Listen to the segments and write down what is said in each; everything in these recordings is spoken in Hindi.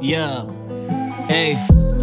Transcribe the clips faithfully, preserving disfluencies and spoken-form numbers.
Yeah. Hey.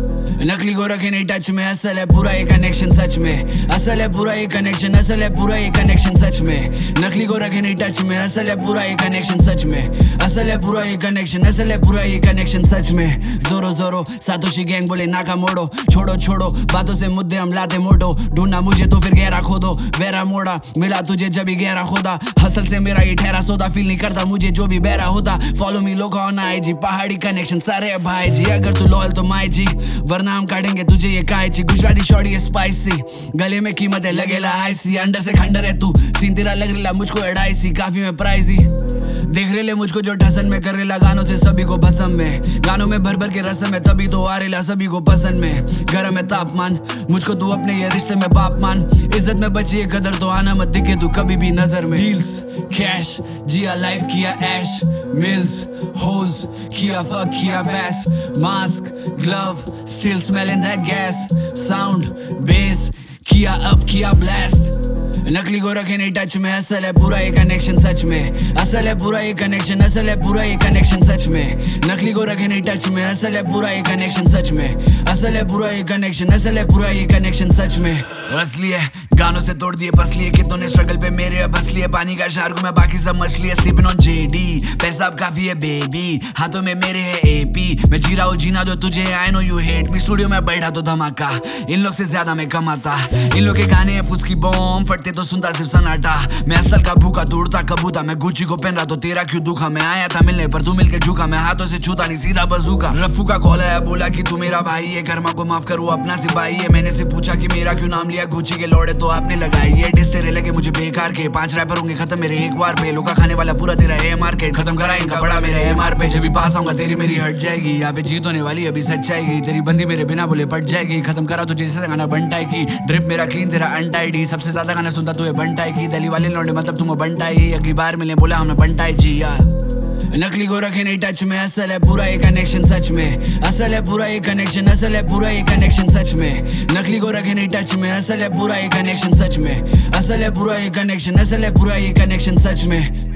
नकली को रखे नहीं टच में, असल है पूरा ये कनेक्शन सच में, असल है पूरा ये कनेक्शन, असल है पूरा ये कनेक्शन सच में। नकली को रखे नहीं टच में, असल है पूरा ये कनेक्शन सच में, असल है पूरा ये कनेक्शन, असल है पूरा ये कनेक्शन सच में। जोरो जोरो सातोशी गैंग बोले नाका मोड़ो, छोड़ो छोड़ो बातों से मुद्दे हम लाते मोटो, ढूंढना मुझे तो फिर गहरा खोदो, वेरा मोड़ा मिला तुझे जब भी गहरा खोदा, हसल से मेरा ये ठहरा सौदा, फील नहीं करता मुझे जो भी बहरा होता। फॉलो मी लोग ऑन आई जी, पहाड़ी कनेक्शन सारे भाई जी, अगर तू लॉयल तो माई जी, वरना हम काटेंगे तुझे ये कायची। गुजराती शॉर्टी है स्पाइसी, गले में कीमत है लगेला आईसी, अंडर से खंडर है तू, सीन तेरा लग रेला मुझको एडाइसी, काफी में प्राइजी देख रेले मुझको जो ठसन में कर रेला, गानों से सभी को भसम में, गानों में भर भर के रसम है, तभी तो आ रेला सभी को पसंद में। गरम है तापमान मुझको तू अपने ये रिश्ते में बाप मान, इज्जत में बची है कदर तो आना मत दिखे तू कभी भी नजर में। डील्स कैश जिया लाइफ किया ऐश, मिल्स होज किया फक किया bass, mask glove still smelling that gas, sound bass किया अप किया ब्लास्ट। नकली को रखे नहीं टच में, असल है पूरा ये कनेक्शन सच में, असल है पूरा ये कनेक्शन, असल है पूरा ये कनेक्शन सच में। नकली को रखे नहीं टच में, असल है पूरा ये कनेक्शन सच में, असल है पूरा ये कनेक्शन, असल है पूरा ये कनेक्शन सच में। असली है गानों से तोड़ दिए पसली है, कितनों ने स्ट्रगल पे मेरे अब हंसली है, पानी का शार्क में बाकी सब मछली है, स्लीपिंग ऑन जेडी पैसा अब काफी है बेबी, हाथों में मेरे है एपी, मैं जी रहा हूँ जीना जो तुझे, I know you hate me, studio में बैठा तो धमाका, इन लोग से ज्यादा मैं कमाता, इन लोग के गाने हैं फुसकी बॉम्ब फटते तो सुनता सिर्फ सन्नाटा, मैं असल का भूखा तोड़ता कबूता, मैं गुच्ची को पहन रहा तो तेरा क्यों दुखा, मैं आया था मिलने पर तू मिलके झुका, मैं हाथों से छूता नहीं सीधा बजूका। रफू का कॉल है बोला कि तू मेरा भाई है, कर्मा को माफ कर वो अपना सिपाही है, मैंने से पूछा कि मेरा क्यों नाम लिया, गुच्ची के लौड़े तो आपने लगाई, ये डिस तेरे लगे मुझे बेकार के, पांच रैपर होंगे खत्म मेरे एक बार पे, लोका खाने वाला पूरा तेरा है मार्केट, खत्म करा इनका बड़ा मेरा एम आर पे, जब भी पास आऊंगा तेरी मेरी हट जाएगी, यहाँ पे जीत होने वाली अभी सच जाएगी, तेरी बंदी मेरे बिना बोले पट जाएगी, खत्म करा तुझे जैसे गाना बनटाई की, ड्रिप मेरा क्लीन तेरा अनटाइडी, सबसे ज्यादा गाना सुनता तू है बनटाई की, दिल्ली वाले लौंडे मतलब तुम बनटाई, अगली बार मिले बोला हमने बनटाई जी यार। नकली को रखे नहीं टच में, असल है पूरा ये कनेक्शन सच में, असल है पूरा ये कनेक्शन, असल है पूरा ये कनेक्शन सच में। नकली को रखे नहीं टच में, असल है पूरा ये कनेक्शन सच में, असल है पूरा ये कनेक्शन, असल है पूरा ये कनेक्शन सच में।